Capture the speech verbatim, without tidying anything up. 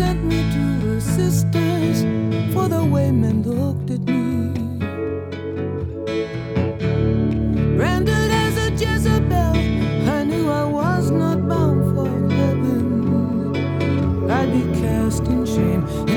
sent me to her sisters for the way men looked at me. Branded as a Jezebel, I knew I was not bound for heaven. I'd be cast in shame